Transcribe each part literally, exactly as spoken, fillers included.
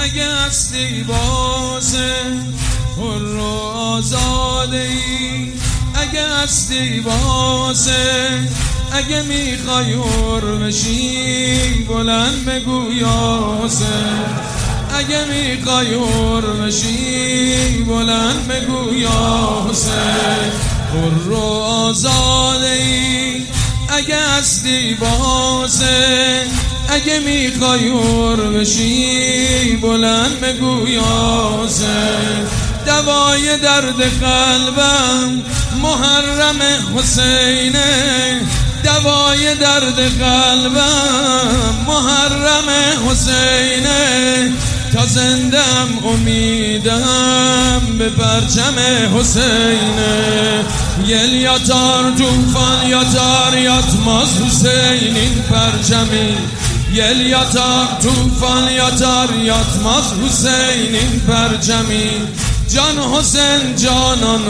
اگه هستی بازه حر و آزاده ای، اگه هستی بازه، اگه میخوای حر بشی بلند بگو یا حسین، اگه میخوای حر بشی بلند بگو یا حسین. حر و آزاده ای، اگه هستی بازه، اگه میخوای حر بشی بلند بگو یا حسین. دوای درد قلبم محرم حسینه، دوای درد قلبم محرم حسینه. تا زندم امیدم به پرچم حسینه. یل یاتار توفان یاتار یاتماز حسین این پرچمی، یل یاتار توفان یاتار یاتماز حسین این پرچمی. جان حسین جانان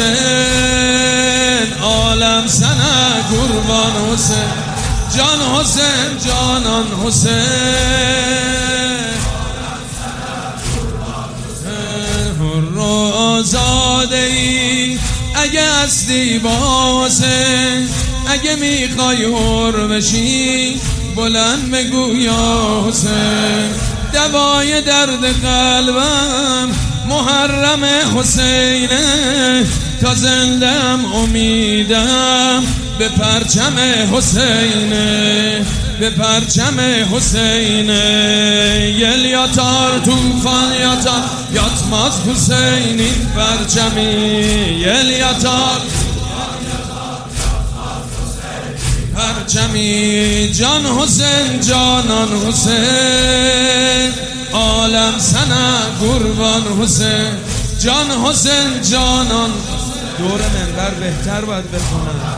حسین عالم سنه قربان حسین، جان حسین جانان حسین حر و آزاده ای، اگه هستی بازه، اگه میخوای حر بشی بلند بگو یا حسین. دوای درد قلبم محرم حسینه، تا زندم امیدم به پرچم حسینه، به پرچم حسینه. یل یاتار توفان یاتار یاتماز حسین این پرچمی، یل یاتار پرچمی. جان حسین جانان حسین عالم سنه قربان حسین، جان حسین جانان. دور منبر بهتر باید بخونم.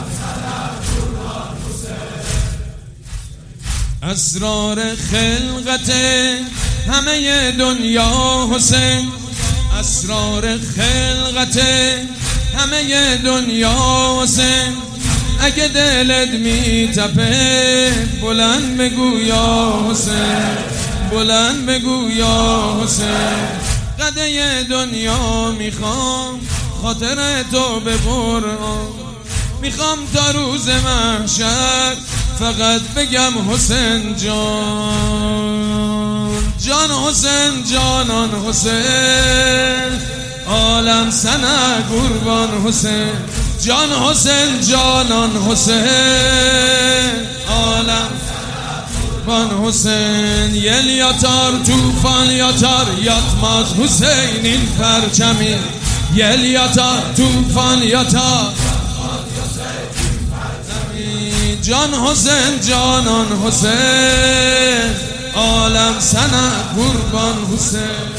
اسرار خلقت همه دنیا حسین، اسرار خلقت همه دنیا حسین. اگه دلت میتپه بلند بگو یا حسین، بلند بگو یا حسین. قده دنیا میخوام خاطر تو ببرم، میخوام تا روز محشر فقط بگم حسین جان، جان حسین جانان حسین عالم سنه قربان حسین، جان حسین جانان حسین عالم قربان حسین. یل یاتار توفان یاتار یاتماز حسین این پرچمی، یل یاتار توفان یاتار جان حسین جانان حسین عالم سنه قربان حسین.